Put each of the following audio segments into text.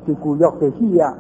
是旧约的死啊。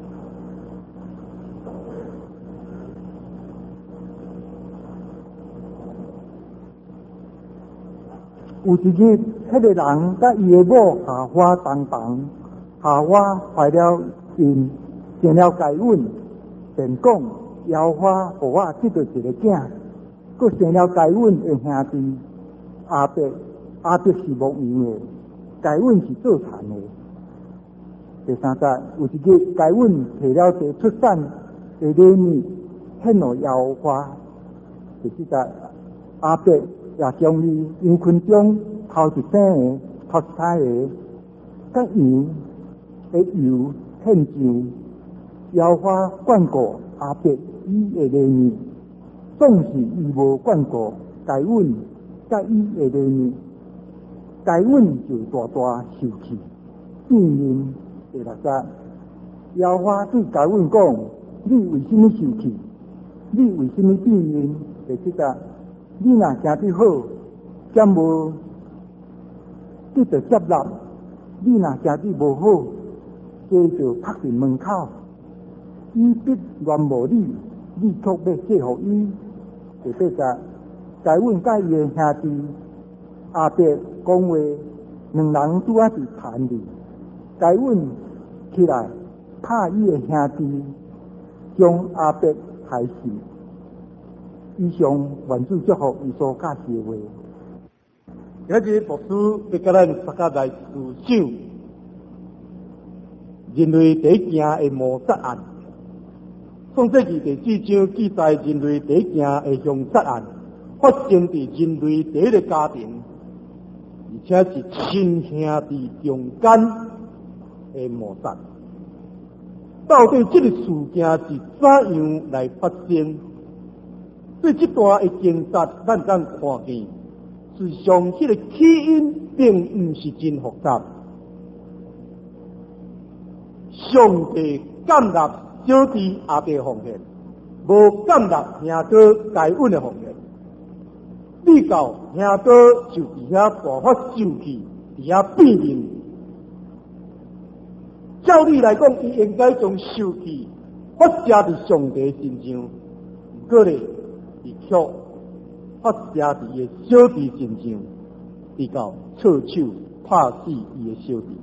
有一日，迄个人甲伊的某夏娃同房，夏娃怀了孕，生了该阮，便讲耶和华互我得到一个囝，佮生了该阮的兄弟阿伯，阿伯是牧羊的，该阮是做田的。第三节，有一日，该阮摕了地出产的礼物献予耶和华。第四节，阿伯也将伊羊群中头一生个、头一胎个，甲羊的油献上。耶和华眷顾阿伯伊的礼物，总是伊无眷顾该阮甲伊的礼物，该阮就大大受气，变面。第六节，耶和华对该阮讲：你为什么受气？你为什么变面？第七节，你若行得好，兼无得到接纳；你若行得无好，街就拍伫门口。伊必恋慕你，你却要借互伊。第八节，该阮甲伊的兄弟阿伯讲话，两人拄啊伫田里，该阮起来拍伊的兄弟，将阿伯害死。以上愿主祝福伊所教示的话。 今日牧师要甲咱大家来思想人类第一件的谋杀案。创世纪第4章记载人类第一件的凶杀案，发生伫人类第一个家庭，而且是亲兄弟中间的谋杀。到底这个事件是怎样来发生？对这段的经杀，咱看见，事实上，这个起因并不是真复杂。上帝建立小弟阿伯奉献，无建立兄弟该阮的奉献。你到兄弟就伫遐大发受气，伫遐变面。照理来讲，伊应该将受气发射伫上帝身上，不过咧，伊却发射伫伊的小弟身上，直到错手拍死伊的小弟。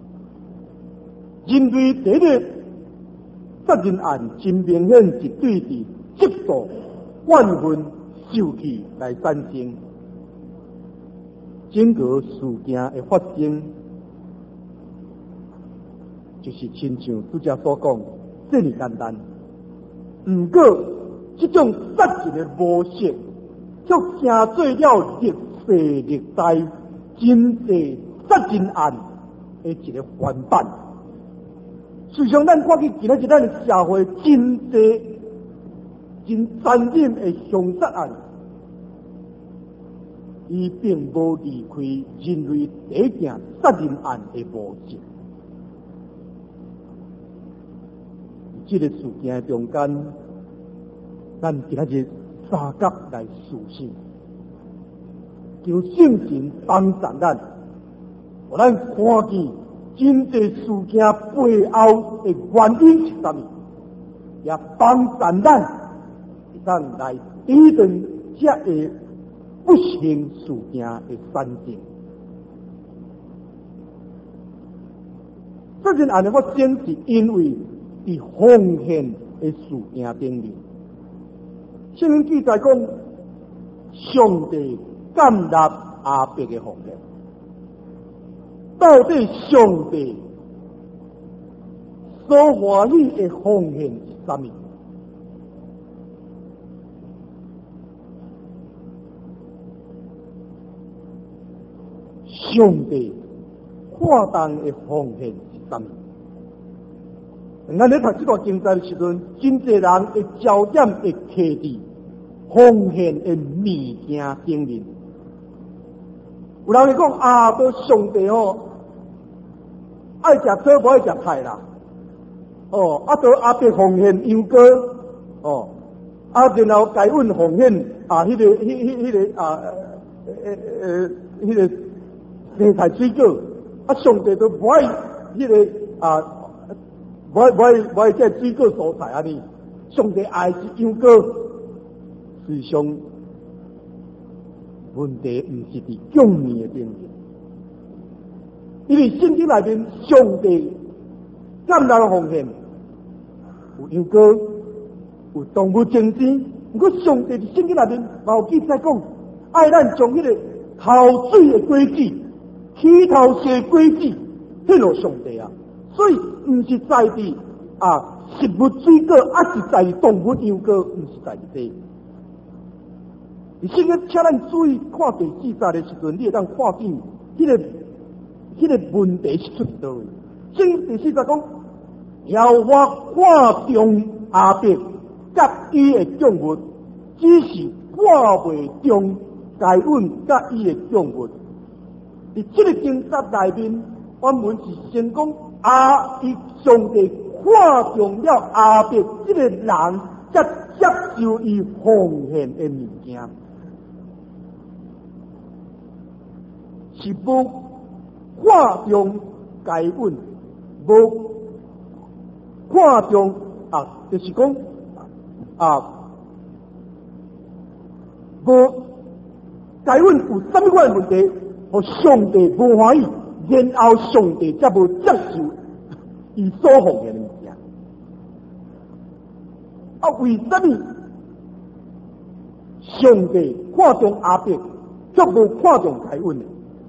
人类第一个杀人案，真明显是对伫极度怨愤、受气来产生。整个事件的发生，就是亲像拄则所讲，这么简单。不过，这种杀人的模式，却成做了历世历代真济杀人案的一个翻版。事实上，咱看见今仔日咱的社会真济、真残忍的凶杀案，伊并无离开人类第一件杀人案的模式。这个事件中间，咱今仔日三角来思想，求圣神帮助咱，互咱看见真济事件背后的原因是啥物，也帮助咱来抵挡这个不幸事件的产生。杀人案的发生是因为伫奉献的事件顶面，圣经记载讲，上帝接纳阿伯的奉献。到底上帝所欢喜的奉献是啥物？上帝看重的奉献是啥物？咱咧读这段经文的时阵，真济人的焦点会摕伫奉献的物件顶面。有人会讲啊，都上帝爱食草不爱食菜啦，都阿伯奉献羊羔，然后该阮奉献迄个生菜水果，上帝都不爱迄个我这水果蔬菜安尼，上帝爱是杨果，实际上问题毋是伫供应的顶面，因为圣经内面上帝橄榄奉献有杨果，有动物精子，不过上帝伫圣经内面嘛有记载讲，爱咱将迄个头水的果子、起头蛇果子献予上帝啊，所以毋是在伫食物水果，是在于动物杨果，毋是在于这。而且个，请咱注意看第4章的时阵，你会当看见迄个问题是出到的。圣第4章讲，耶和华看中亚伯甲伊的供物，只是看袂中该隐甲伊的供物。伫这个经节内面，原文是先讲伊上帝看中了亚伯这个人，才接受伊奉献的物件。是无看中该隐，无看中就是讲无该隐有什么款问题，互上帝无欢喜，然后上帝才无接受伊所奉献的物件。为什么上帝看中亚伯，却无看中该隐呢？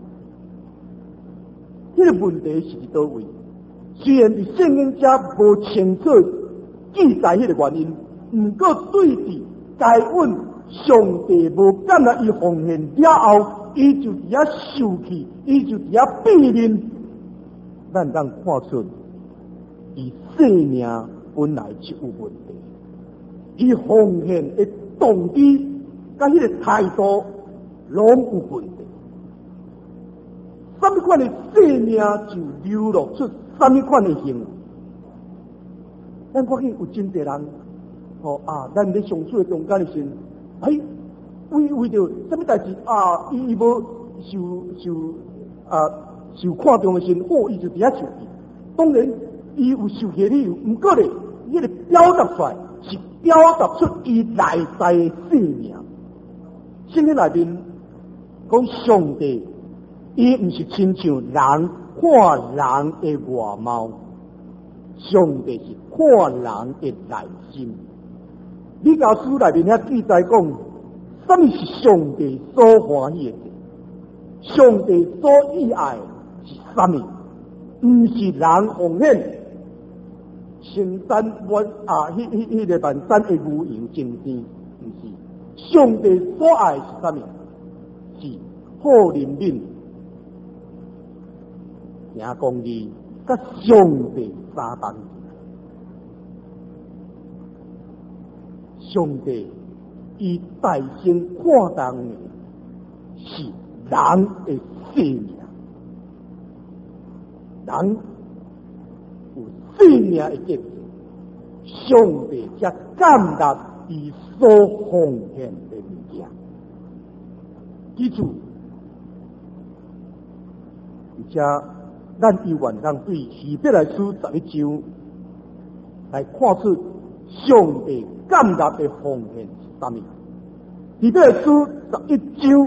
这个问题是伫倒位？虽然伫圣经者无清楚记载迄个原因，毋过对比该隐，上帝无敢若伊奉献了后，伊就伫遐受气，伊就伫遐避免，咱当看出伊生命本来就有问题，伊奉献的动机甲迄个态度拢有问题。什么款的生命就流露出什么款的行为。咱发现有真侪人，咱咧相处的中间的时候，为着什么代志伊无受看重的时候，伊就伫遐受气。当然，伊有受气的理由，不过咧，伊个表达出来是表达出伊内在的生命。圣经内面讲上帝。伊毋是亲像人看人的外貌，上帝是看人的内心。弥迦书内面遐记载讲，什么是上帝所欢喜的？上帝所喜爱是什么？毋是人奉献青山迄个万山的牛羊精精，毋是。上帝所爱是什么？是好怜悯。行公义，甲上帝相同。上帝伊大声看重的是人的生命，人有生命的价值，上帝才感纳伊所奉献的物件。记住，而且。咱依然通对希伯来书11章来看出上帝感纳的奉献是什么。希伯来书11章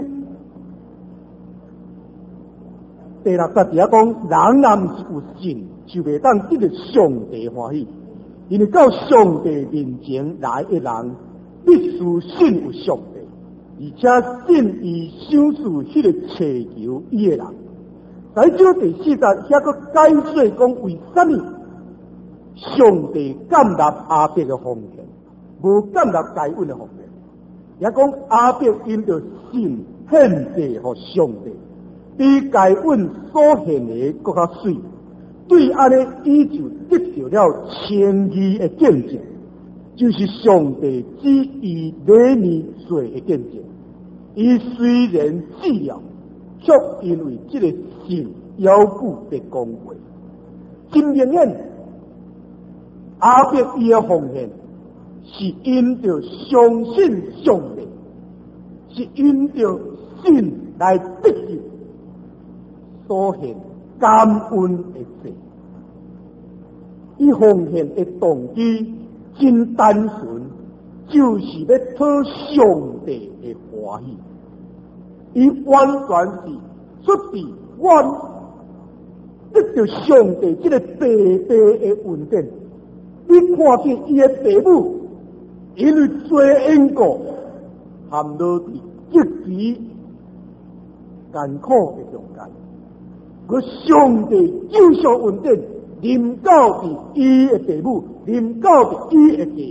第6节讲，人若毋是有信，就袂当得到上帝欢喜。因为到上帝面前来的人，必须信有上帝，而且信伊赏赐迄个祈求伊的人。在这第4节遐个解释讲，为什么上帝感纳亚伯的奉献，无感纳该隐的奉献？也讲亚伯因着信献祭互上帝，比该隐所献的更较水。对安尼，伊就得到了称义的见证，就是上帝指伊礼面做的见证。伊虽然死了，却因为这个信要固的讲话，真明显，亚伯伊的奉献是因着相信上帝，是因着信来得到所献感恩的祭。 伊奉献的动机真单纯，就是要讨上帝的欢喜。伊完全是出自我得到上帝这个白白的恩典。你看见伊的父母，因为罪因果，含落伫极其艰苦的中间，而上帝救赎恩典临到伫伊的父母，临到伫伊的家。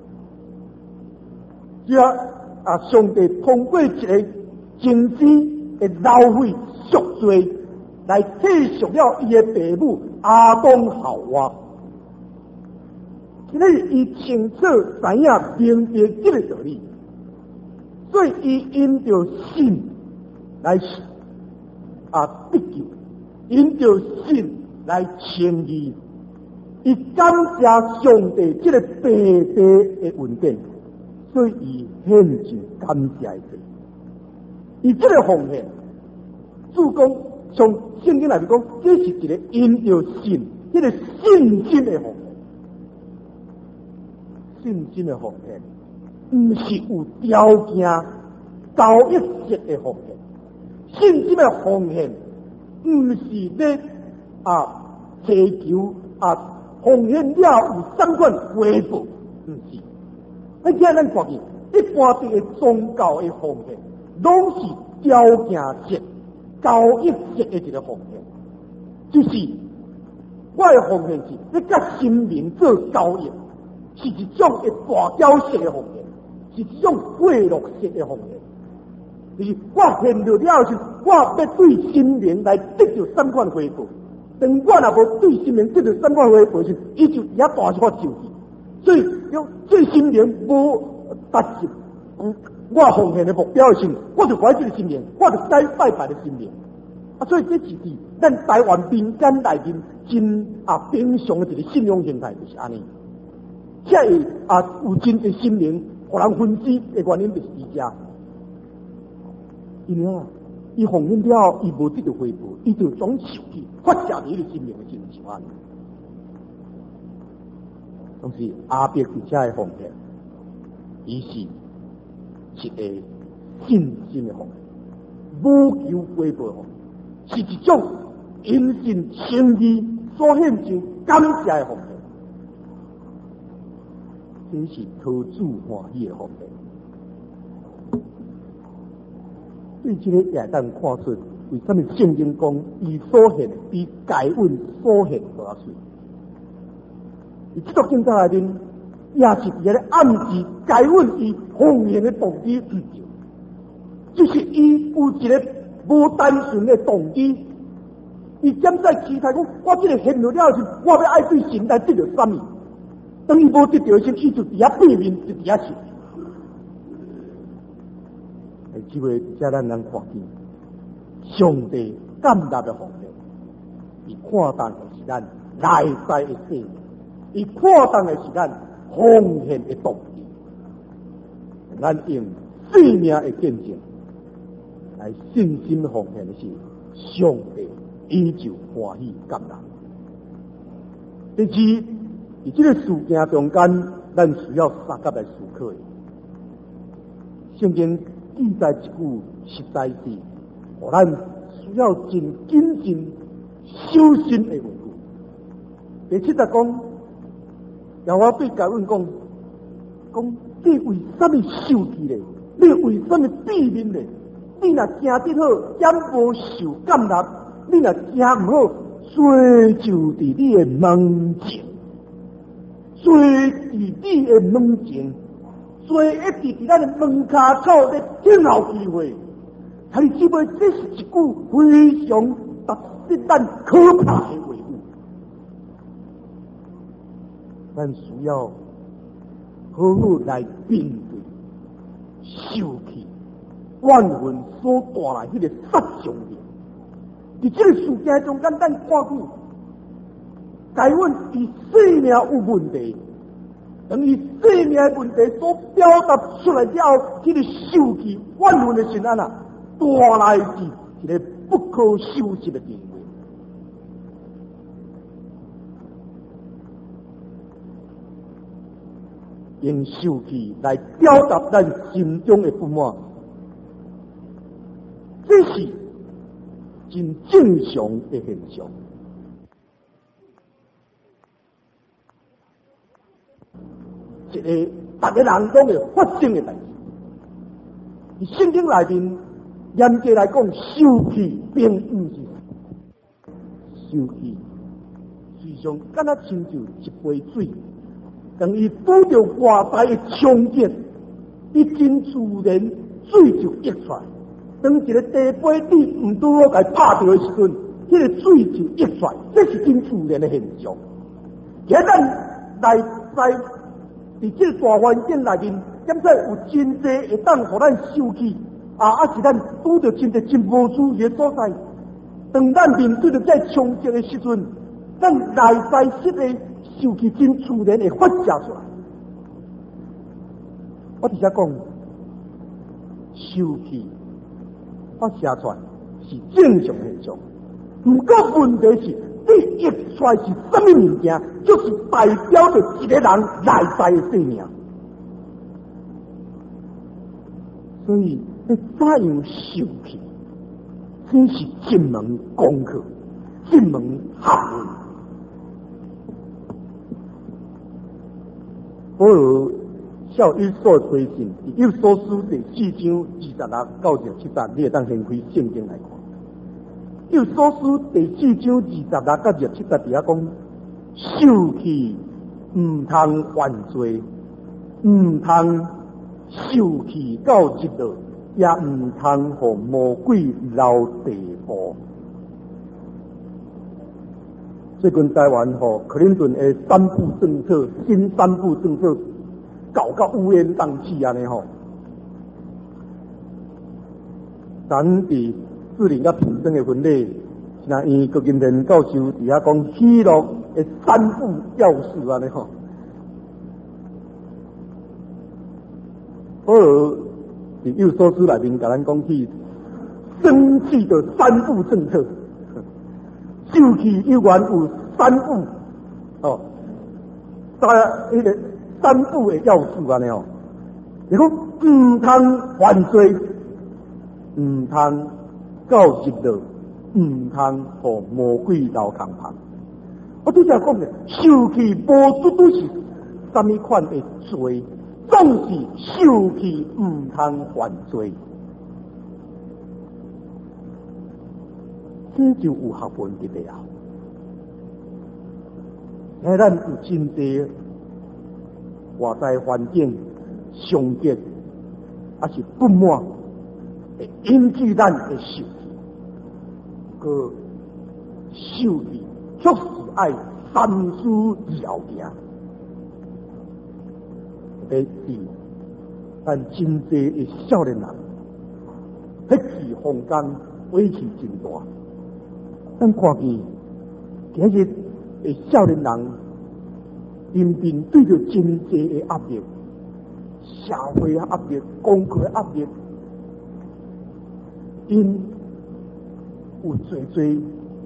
上帝通过一个精致的劳费赎罪，来替赎了伊的父母亚当夏娃。因为伊清楚知影明白这个道理，所以伊因着信来得救，因着信来称义。伊感谢上帝这个白白的恩典，所以伊献上感谢的。伊这个奉献，主讲从圣经来讲，这是一个因着信，这个信心的奉献。信心的奉献，不是有条件、交易式的奉献。信心的奉献，不是咧祈求奉献了有相关回报，不是。而且咱看见一般的宗教的奉献，拢是条件式、交易式的一个奉献，就是我的奉献是要甲心灵做交易。是一种的大雕式的奉献，是一种贿赂式的奉献。就是我献了了时，我要对心灵来得到三款回报。当我若无对心灵得到三款回报时，伊就也大一发受气。所以对心灵无达成我奉献的目标的时，我就怀这个心灵，我就该拜拜的心灵。所以这是咱台湾民间内面真平常的一个信仰形态，就是安尼。这有真的心灵，互人分析的原因就是这。因为伊奉献了，伊无得到回报，伊就总受气，发泄伊的心灵的真是安尼。同时，阿伯伫遮的奉献，伊是一个信心的奉献，无求回报，是一种因信称义所献上感谢的奉献。这是讨主欢喜的奉献。对这个也当看出，为什么圣经讲伊所献比该恩所献还要水？伊这个经章内面也是伫咧暗示该恩伊奉献的动机不对，就是伊有一个无单纯的动机。伊检在期待讲，我这个献了了时，我要爱对神来得到什么？当伊无得到时，伊就伫遐背面，就伫遐想。即位遮咱人看见，上帝感纳的奉献，伊看重的是咱内在的生命，伊看重的是咱奉献的动机。咱用生命的见证来信心奉献的是上帝，伊就欢喜感纳。第二，在这个事件中间，咱需要三角来思考的。圣经记载一句实在是，互咱需要真谨慎小心的问句。第七讲，耶和华对该问讲，你为什么受气呢？你为什么避免呢？你若行得好，也无受感纳；你若行唔好，罪就伫你的门前。罪伫你的门前，罪一直伫咱的门骹口咧等候机会。他你知不？这是一句非常令咱可怕的话语。咱需要好好来面对受气、怨恨所带来迄个杀伤力。伫这个事件中间，咱看见该阮伊生命有问题，等于生命的问题所表达出来了后，这个受气、怨恨的心安带来是一个不可收拾的地位。 用受气来表达咱心中的不满，这是真正常的现象。一个大家人讲会发生的代志，伫圣经内面严格来讲，受气并不是受气，实际上敢若亲像一杯水，当伊拄着外在的冲击，伊真自然水就溢出来。当一个茶杯底唔拄好甲拍着的时阵，迄个水就溢出来，这是真自然的现象。其实咱内在伫这个大环境内面，点解有真济会当互咱受气是咱拄着真济真无注意的所在。当咱面对着这冲击的时阵，咱内在实的受气真自然会发射出来。我直接讲，受气发射出来是正常现象，不过问题是，你溢出来是什么物件，就是代表着一个人内在的生命。所以，你怎样受气，真是一门功课，一门学问。保罗效以所推信，以弗所书第4章26到27，你会当掀开圣经来看。以弗所书第4章26到27底下讲，受气唔通犯罪，唔通受气到日落，也唔通互魔鬼留地步。最近台湾克林顿的三不政策，新三不政策搞到乌烟瘴气安尼咱伫志玲甲平生的婚礼，那因郭金莲教授底下讲喜乐的三不要事安尼保罗伫幼所书内面甲咱讲起生气的三不政策。受气有原有三不迄个三不的要素安尼你讲唔通犯罪，唔通到日落，唔通互魔鬼留空旁。我拄则讲的，受气无绝对是什么款的罪，总是受气唔通犯罪。这就有学问伫咧啊！因为咱有真济外在环境冲击，是不满，会引起咱的受气。个受气确实爱三思而后行。特别是咱真济的少年人，迄气风干，威气真大。咱看见今日的少年人，面对着真济的压力，社会的压力、功课的压力，因有侪侪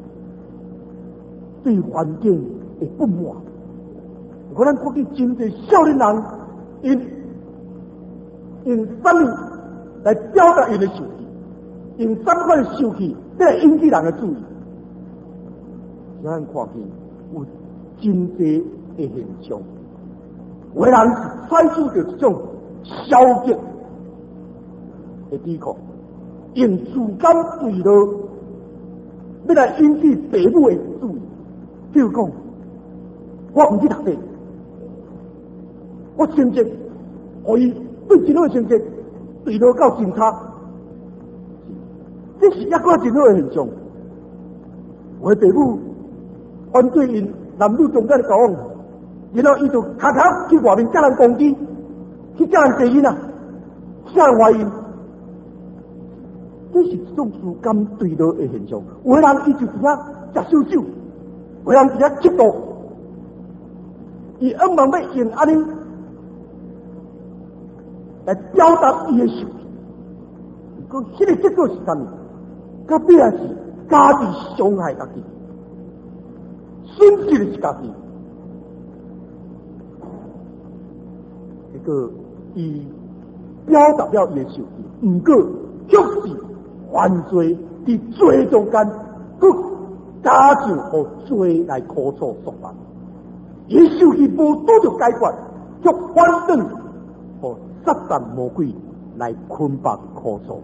对环境的不满。可咱看见真济少年人，用什么来表达因的受气？用什么款的受气来引起人的注意？咱看见有真济的现象，有的人是采取着这种消极的抵抗，用自感对落，要来引起父母的注意。譬如讲，我唔去读册，我成绩，互伊对真好的成绩对落到真差，这是一个真好的现象。我的父母反对因男女中间的交往，然后伊就卡卡去外面叫人攻击，去叫人骂因叫人怀疑，这是一种自感对落的现象。有的人伊就伫遐食手手，有的人伫遐嫉妒，伊往往要用安尼来表达伊的受气。讲迄个结果是啥物？到尾也是家己伤害家己。损失的是家己， 个伊表达了伊的受气，毋过却是犯罪伫罪中间，佮加上互罪来苦楚束缚。伊受气无拄着解决，却反转互撒旦魔鬼来捆绑苦楚，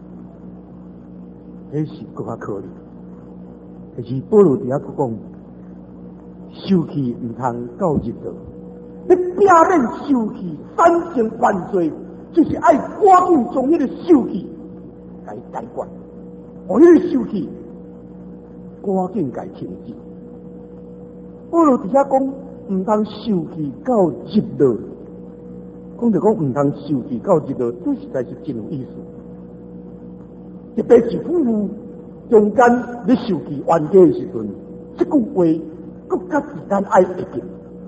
这是更加可怜。但是保罗伫遐讲，受气毋通到日落。你避免受气产生犯罪，就是爱赶紧将迄个受气来解决，互迄个受气赶紧来停止。保罗伫遐讲，毋通受气到日落，讲着讲毋通受气到日落，这实在是真有意思。特别是夫妇中间你受气冤家的时阵，这句话更加时间爱会紧。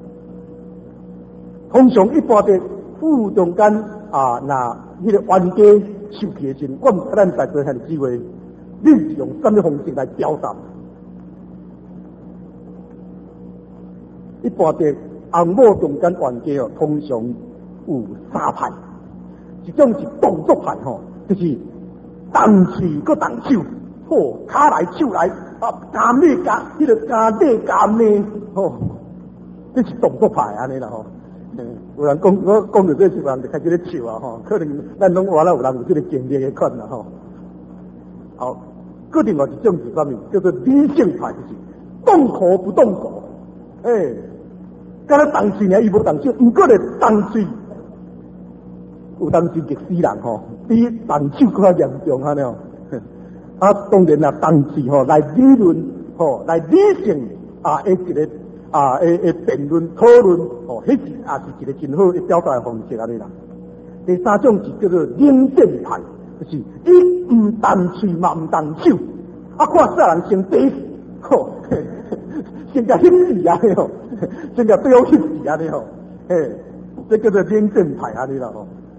通常一般的夫妇中间那迄个冤家受气的时阵，我毋知咱在座遐的机会，你是用什么方式来表达？一般的翁某中间冤家通常有三派，一种是动作派就是动嘴搁动手，骹来手来加咩加，迄个加咩加咩，这是动作派安尼啦有人讲，我讲到这时候，人就开始咧笑可能咱拢原来有人有这个经历的款啦好，个另外一种是啥物？叫做理性派，就是动口不动手，敢若动嘴尔，伊无动手，毋过咧动嘴，有当时激死人比动手更加严重安尼当然啦，动嘴来理论来理性一个。辩论讨论迄是也是一个真好的表达的方式安尼啦。第三种是叫做冷战派，就是伊毋动嘴嘛毋动手，看啥人先打死，先甲翕死安尼先甲对方翕死安尼这叫做冷战派安尼啦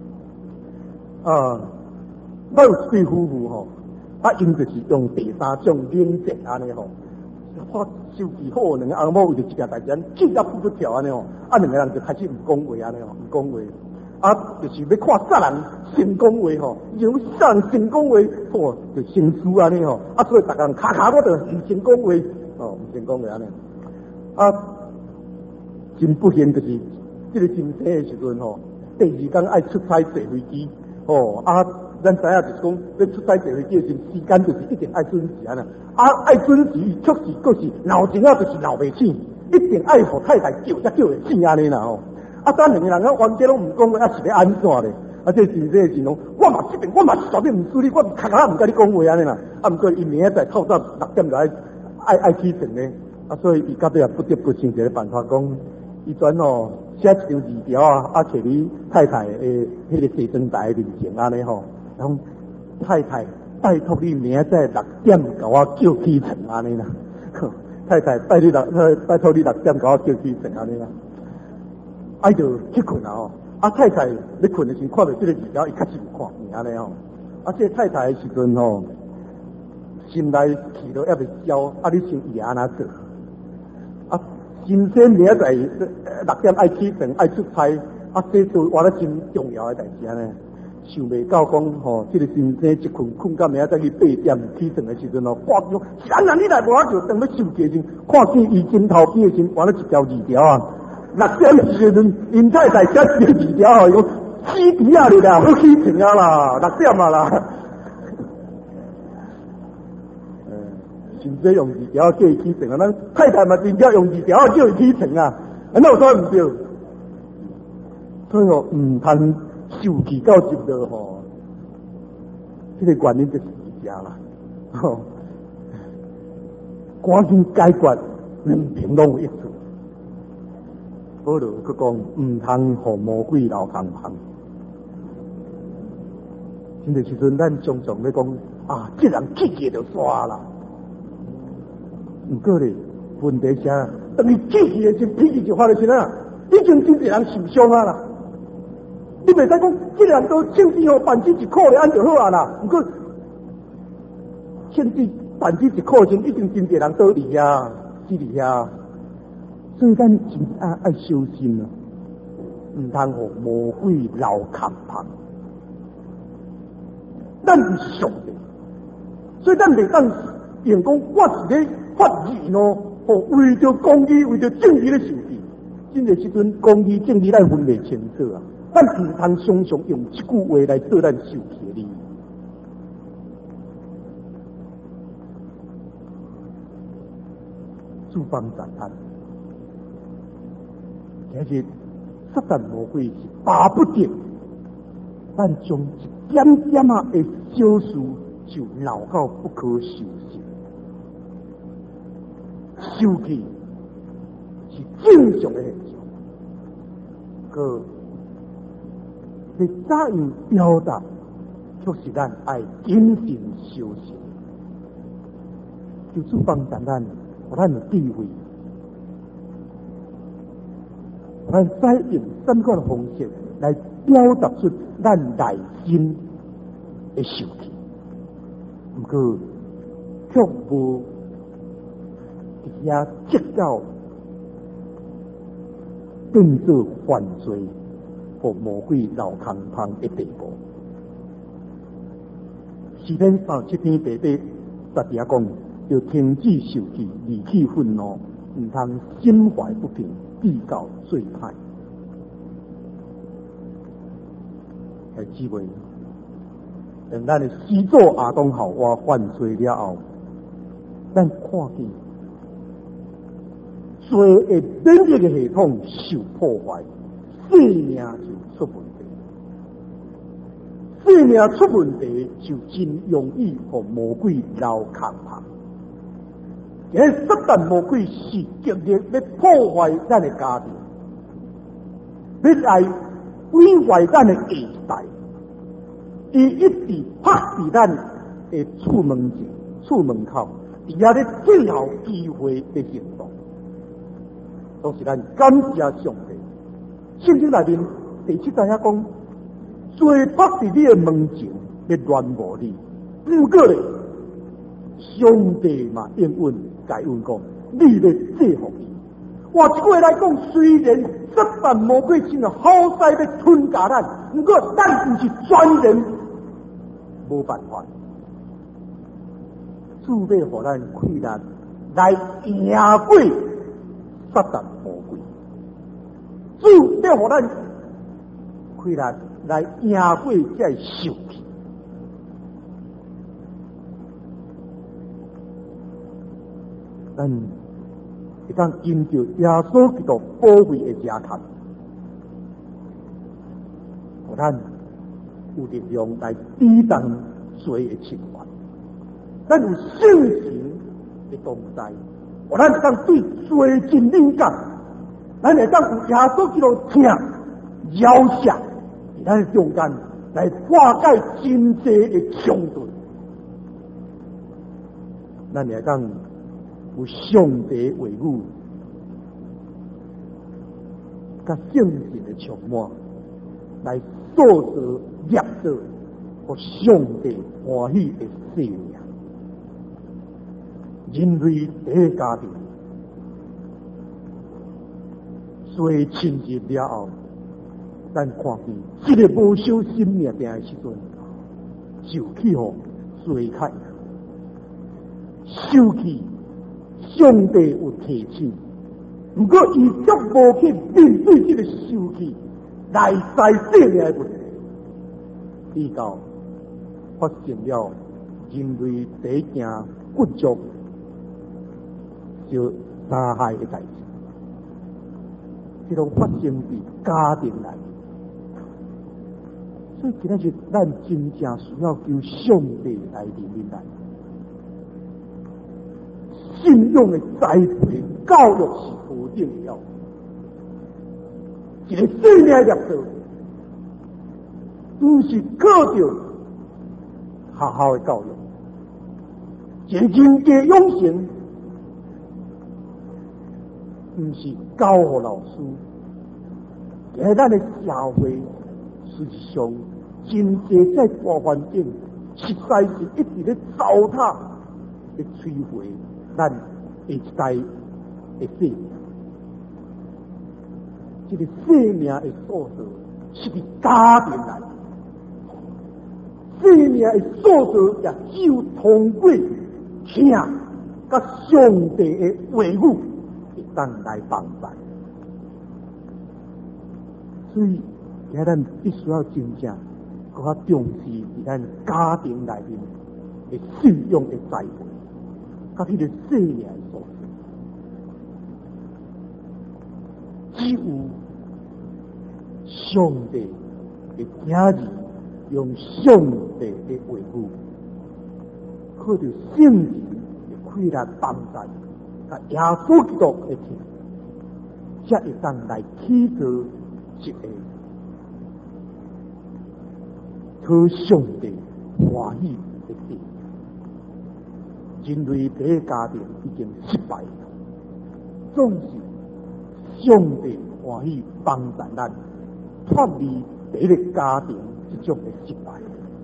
我有一对夫妇因就是用第三种冷战安尼我手气好，两个翁某为着一件代志，气甲扑出跳安尼两个人就开始唔讲话安尼唔讲话，就是要看啥人先讲话有啥人先讲话，就先输安尼所以逐个人卡我就唔先讲话，唔先讲话安尼，真不幸就是这个真生的时阵第二天爱出差坐飞机咱知影就是讲，要出差坐飞机的时间就是一定爱准时安尼。爱准时，确实佫是闹钟就是闹袂醒，一定爱互太太叫才叫会醒安尼啦咱两个人冤家拢毋讲话，是咧安怎咧？这真正是讲，我嘛这边我嘛是绝对毋输你，我卡唔甲你讲话安尼啦。毋过伊明仔载透早6点就爱起床咧，所以伊到尾也不得不想一个办法讲，伊转写一张字条摕你太太的迄个洗床台面前安尼讲太太，拜托你明仔载6点甲我叫起床安尼啦。太太，拜托你6点甲我叫起床安尼啦。就去困啦太太咧困的时候看到这个字条，伊确实有看安尼这太太的时阵心内气都还未消，你想伊安怎做？新鲜明仔载6点爱起床爱出差，这都活得真重要的代志安尼。想袂到讲这个新生一困到明仔载去8点起床的时阵挂住，谁人你来无就当要受气时，看见伊肩头边的时，换了一条字条6点时阵，因太太写一个字条伊讲起底啊你啦，好起床啦，6点啦。真正用字条叫伊起床咱太太嘛真正用字条叫伊起床那有啥毋对？所以毋通受气到日落这个原因就是一家啦赶紧解决，两边拢有益处。保罗佮讲毋通互魔鬼留空旁。真个时阵，咱常常咧讲这人气气就煞啦。毋过咧，问题是当你气气的时，脾气就发了起来，已经真侪人受伤啦。你袂使讲，这个人都欠之办之一苦咧，安就好啦。毋过欠之办之一苦时，已经真侪人倒离死离所以咱真爱小心唔通互魔鬼留空旁。咱是上帝，所以咱袂当用讲我是咧发言哦，为着公义、为着正义咧受气。真个时阵，公义、正义咱分袂清楚啊！咱唔通常常用一句话来做咱受气的理由。诸方赞叹，其实撒旦魔鬼是巴不得咱将一点点的小事就闹到不可收拾。生气是正常的现象，可你怎样表达，却是咱爱谨慎小心。就诸方赞叹，互咱有智慧，互咱再用三个的方式来表达出咱内心的受气，不过却无伫遐直到变做犯罪和魔鬼留空旁的地步。诗篇37篇第8节讲，要停止受气，离弃愤怒，唔通心怀不平，必告最歹。系姊妹，等咱的始祖亚当夏娃犯罪了后，咱看见罪的免疫的系统受破坏，性命就出问题。性命出问题，就真容易和魔鬼留空旁。而撒旦魔鬼是极力要破坏咱的家庭，要来毁坏咱的下一代。伊一直拍伫咱的厝门前、厝门口，伫遐咧最后机会的行动，都是咱感谢上帝。圣经内面第7节讲，罪拍伫你的门前，要乱无你。不过咧，上帝嘛应允该允讲，你要制服伊。换一句话来讲，虽然撒旦魔鬼真好势要吞下咱，不过咱不是全然无办法。主要互咱困难来赢过撒旦魔鬼，主要互咱困难来赢过这受气。咱会当因着耶稣基督宝贵的家产，互咱有力量来抵挡罪的侵犯。咱有圣神的同在，互咱会当对罪真敏感，咱会当有耶稣基督听饶赦，咱的中间来化解真济的冲突。咱会当有上帝话语，甲圣神的充满，来塑造、捏造和上帝欢喜的生命。人类第一家庭，罪侵入了后，咱看见这个无守生命定的时阵，受气互罪开，受气。上帝有提醒，如果伊却无去面对这个受气内在生命的问题，直到发生了人类第一件骨足就杀害的代志，这种发生在家庭内，所以今仔日咱真正需要求上帝来领领咱。信用的栽培教育是何重要？一个生命的业做，不是靠着学校的教育，一个人格养成，不是教予老师。在咱的社会，实际上真济在大环境，实在是一直在糟蹋、在摧毁。咱下一代的生命， 这个生命的塑造是伫家庭内，生命的塑造也只有通过听甲上帝的话语，会当来帮助。所以，今咱必须要真正搁较重视伫咱家庭内面的信用的栽培，甲迄个生命的塑造。只有上帝的子儿用上帝的话语，靠着圣灵的开来帮助，甲耶稣基督的听，才会当来启造一个讨上帝欢喜的地。人类第一家庭已经失败了，总是上帝欢喜帮助咱脱离第一个家庭这种的失败，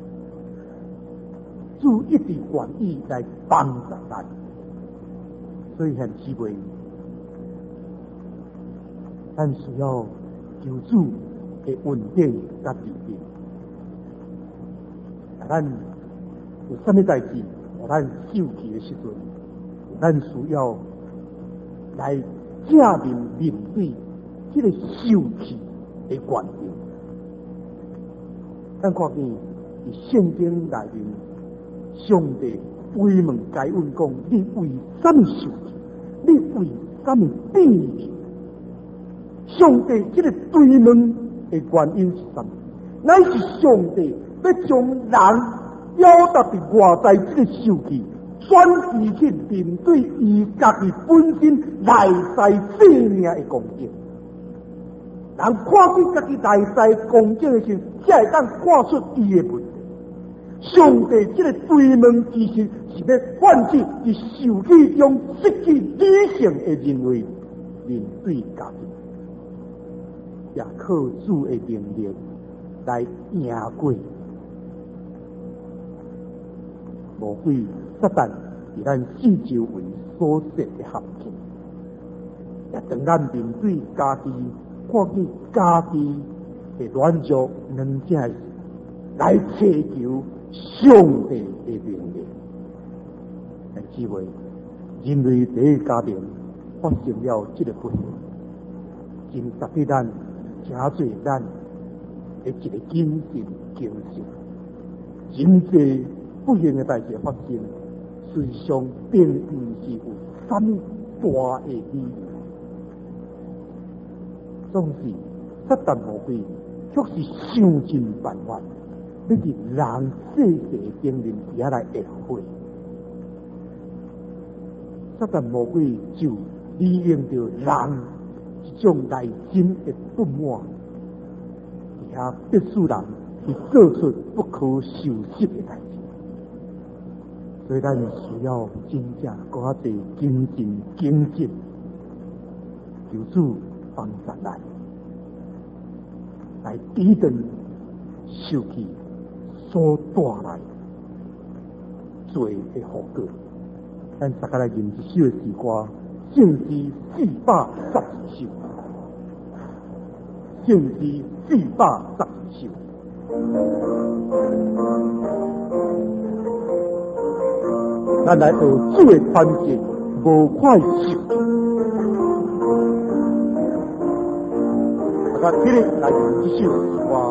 主一直愿意来帮助咱，所以很姊妹，咱需要求主的稳定甲治理。咱有什么代志，互咱受气的时阵，咱需要来正面面对这个受气的原因。咱看见伫圣经内面，上帝追问该问讲：你为什么受气？你为什么变气？上帝这个追问的原因是什么？乃是上帝要将人表达伫外在这个受气，转移去面对伊家己本身内在生命的光景。人看见家己内在光景的时候，才会当看出伊的问题。上帝这个追问其实是要唤起伫受气中失去理性的人类面对家己，也靠主的能力来赢过魔鬼撒旦伫咱四周围所设的陷阱，也当咱面对家己，看见家己的软弱软件时，来祈求上帝的能力。姊妹，人类第一家庭发生了这个不幸，真值得咱真侪咱的一个谨慎警醒。真侪不幸的代志发生，实际上并不是有什么大的理由，总是撒旦魔鬼却是想尽办法，要伫人世世经历底下来会会。撒旦魔鬼就利用着人一种内心的不满，底下逼使人去做出不可收拾的代志。所以咱需要真正搁较侪精进精进，求主帮助咱，来抵挡受气所带来罪的后果。咱大家来吟一首的诗歌，圣诗412首，圣诗412首。咱来学主的宽恕，无快受。大家起立来吟一首诗歌。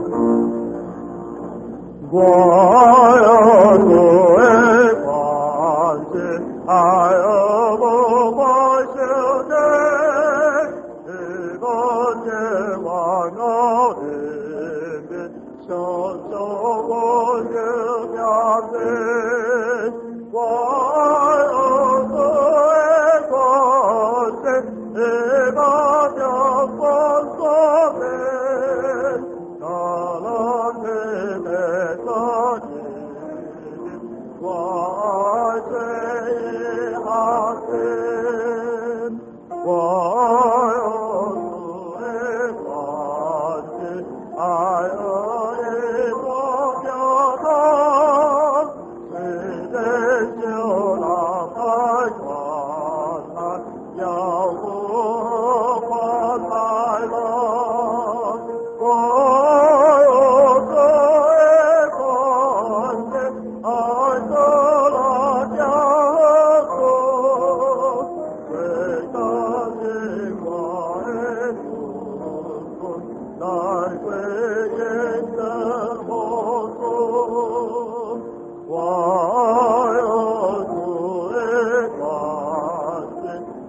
我有主的宽恕，爱有不快受的，一个千万奥人民，享受我有良人。我有主的宽恕，一个叫光所美，大浪的美色情，我爱谁阿心，我有主的宽恕，爱有一种表达，谁的修浪开传来，要不宽来了。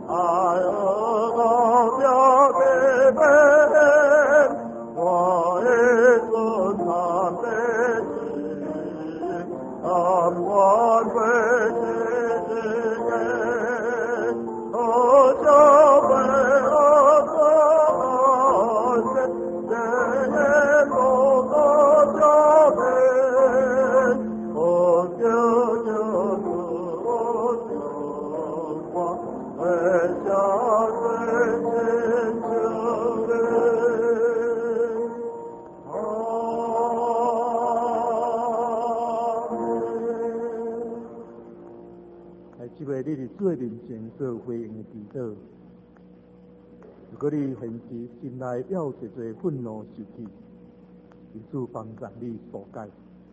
这位你伫主的面前做回应的祈祷。如果你现时心内有一个愤怒受气，因此帮助你疏解，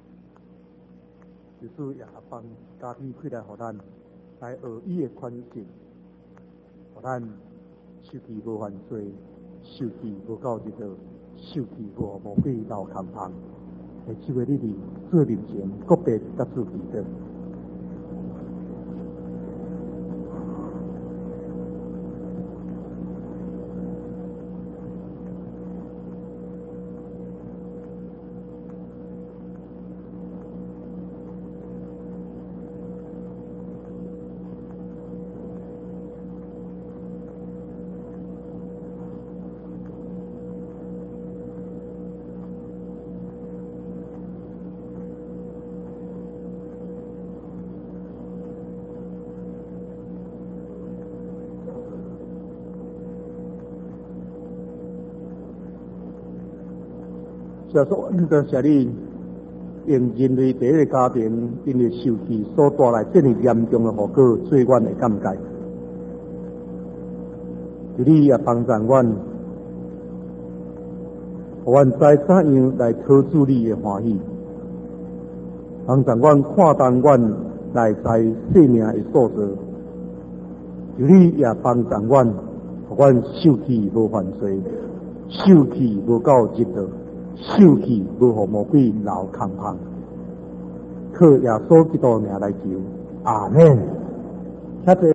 因此也帮加添开来，互咱来学伊的宽恕，互咱受气无犯罪，受气无到日落，受气无魔鬼留空旁。这位你伫主的面前个别甲主祈祷。就说，就是你用人类第一个家庭因为受气所带来这么严重的后果，所以阮会感慨。你也帮助阮，互阮知怎样来讨主你的欢喜，帮助阮看重阮内在生命的素质。你也帮助阮，互阮受气无犯罪，受气无到日落。受气无互魔鬼留空旁，靠耶稣基督名来求，阿门。遐